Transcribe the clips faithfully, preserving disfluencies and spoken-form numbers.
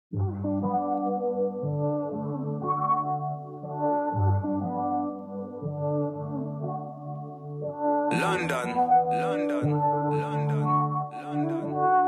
London, London, London, London,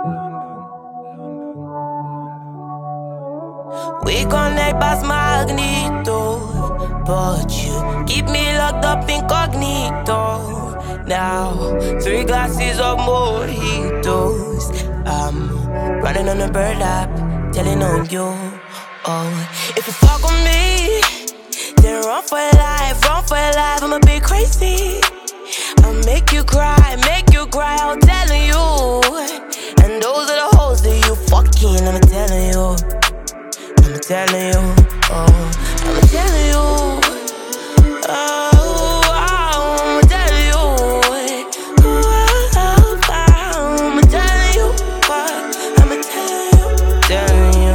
London. We connect as magneto, but you keep me locked up incognito. Now, three glasses of mojitos. I'm running on a bird app, telling on you. Oh, if you fuck with me, then run for your life, run for your life. I'm a bit crazy. I'll make you cry, make you cry, I'm telling you. And those are the hoes that you fucking, I'm telling you. I'm telling you, oh, I'm telling you. Oh, oh, I'm telling you. Oh, oh, I'm telling you. What? I'm telling you, telling you.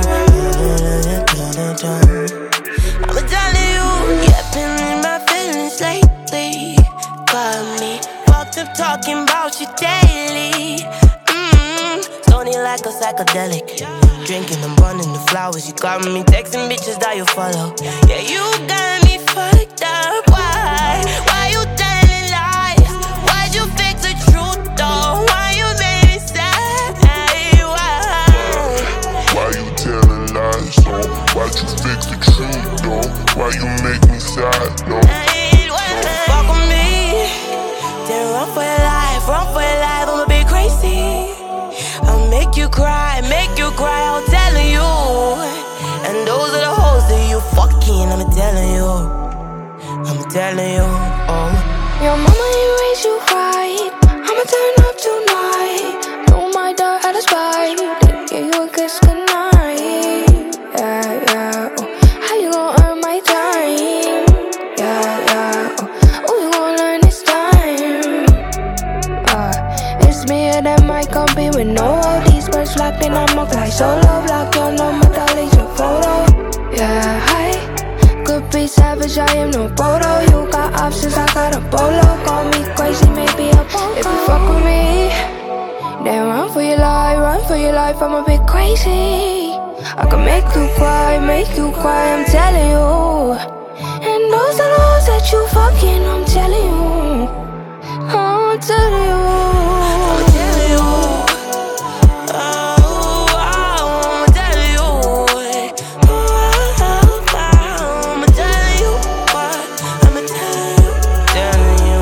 I'm telling you, yeah, been in my feelings lately. Got me fucked up talking about you daily. Mmm, stony like a psychedelic. Drinking and burning the flowers. You got me texting bitches that you follow. Yeah, you got me fucked up. Why? Why you telling lies? Why'd you fix the truth though? Why you made me sad? Why? Why you telling lies though? Why'd you fix the truth though? Why you make me sad though? Fuck with me, then run for your life, run for your life. I'm a bit crazy. I'll make you cry, make you cry, I'm telling you. And those are the hoes that you fucking, I'm telling you. I'm telling you, oh. Your mama ain't raised you right. I'ma turn up tonight. Don't mind the other spite. Give you a kiss goodnight. Yeah, yeah. Oh. How you gon' earn my time? Yeah, yeah. Oh, oh you gon' learn this time. Uh, it's me and that might compete with no O Ds. Birds locked in, I'm a fly solo. Block your number, delete your photo. Yeah, hi. Could be savage, I am no photo. You got options, I got a bolo. Call me crazy, maybe a photo. If you fuck with me, then run for your life, run for your life. I'm a bit crazy. I can make you cry, make you cry, I'm telling you. And those are those that you fucking, I'm telling you. I'm telling you. I'm telling you. Oh, oh, I'm telling you. Oh, oh, I'm telling you. What? I'm telling you, telling you.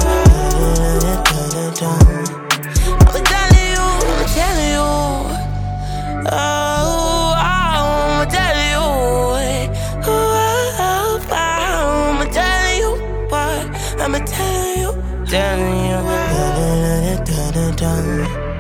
I'm telling you, I'm telling you. Oh, I'm telling you. Oh, I'm telling you. What? I'm telling you, telling you.